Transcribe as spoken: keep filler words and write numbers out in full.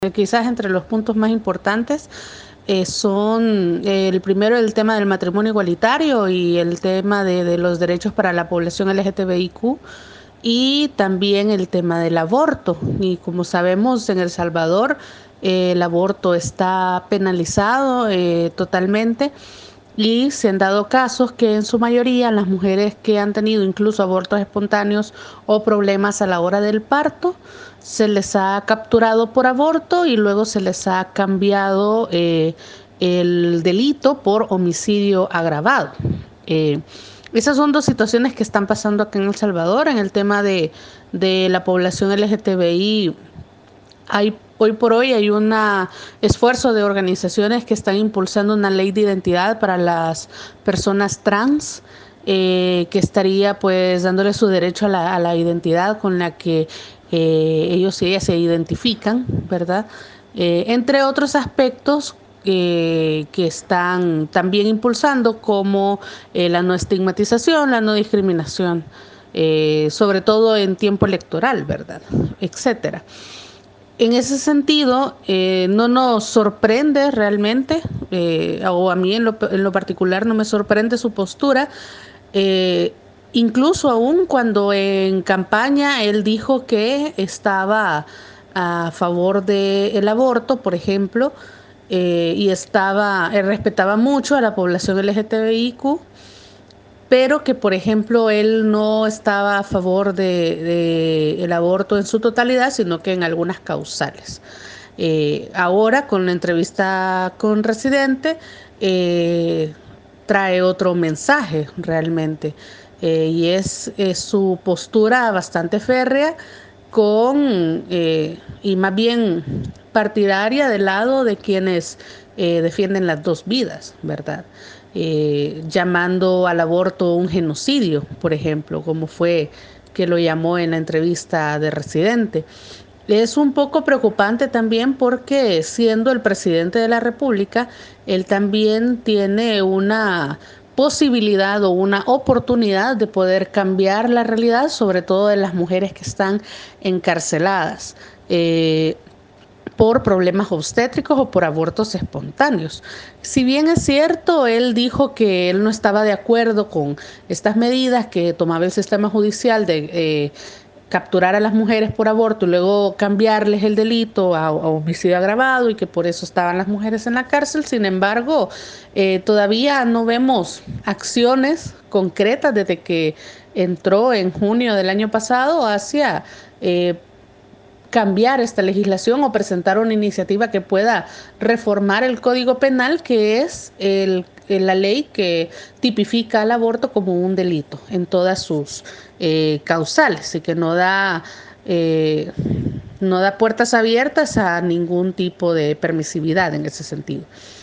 Quizás entre los puntos más importantes eh, son eh, el primero el tema del matrimonio igualitario y el tema de, de los derechos para la población L G T B I Q y también el tema del aborto. Y como sabemos, en El Salvador eh, el aborto está penalizado eh, totalmente. Y se han dado casos que en su mayoría las mujeres que han tenido incluso abortos espontáneos o problemas a la hora del parto, se les ha capturado por aborto y luego se les ha cambiado eh, el delito por homicidio agravado. Eh, esas son dos situaciones que están pasando aquí en El Salvador. En el tema de, de la población L G T B I, hay Hoy por hoy hay un esfuerzo de organizaciones que están impulsando una ley de identidad para las personas trans, eh, que estaría pues dándole su derecho a la, a la identidad con la que eh, ellos y ellas se identifican, ¿verdad? Eh, entre otros aspectos eh, que están también impulsando, como eh, la no estigmatización, la no discriminación, eh, sobre todo en tiempo electoral, ¿verdad? Etcétera. En ese sentido, eh, no nos sorprende realmente, eh, o a mí en lo, en lo particular no me sorprende su postura, eh, incluso aún cuando en campaña él dijo que estaba a favor del aborto, por ejemplo, eh, y estaba, él respetaba mucho a la población L G T B I Q, pero que, por ejemplo, él no estaba a favor de, de el aborto en su totalidad, sino que en algunas causales. Eh, ahora, con la entrevista con Residente, eh, trae otro mensaje realmente, eh, y es, es su postura bastante férrea con eh, y más bien partidaria del lado de quienes eh, defienden las dos vidas, ¿verdad? Eh, llamando al aborto un genocidio, por ejemplo, como fue que lo llamó en la entrevista de Residente. Es un poco preocupante también porque, siendo el presidente de la República, él también tiene una posibilidad o una oportunidad de poder cambiar la realidad, sobre todo de las mujeres que están encarceladas eh, por problemas obstétricos o por abortos espontáneos. Si bien es cierto, él dijo que él no estaba de acuerdo con estas medidas que tomaba el sistema judicial de eh, capturar a las mujeres por aborto y luego cambiarles el delito a, a homicidio agravado, y que por eso estaban las mujeres en la cárcel. Sin embargo, eh, todavía no vemos acciones concretas desde que entró en junio del año pasado hacia eh, cambiar esta legislación o presentar una iniciativa que pueda reformar el Código Penal, que es el, la ley que tipifica el aborto como un delito en todas sus eh, causales, y que no da, eh, no da puertas abiertas a ningún tipo de permisividad en ese sentido.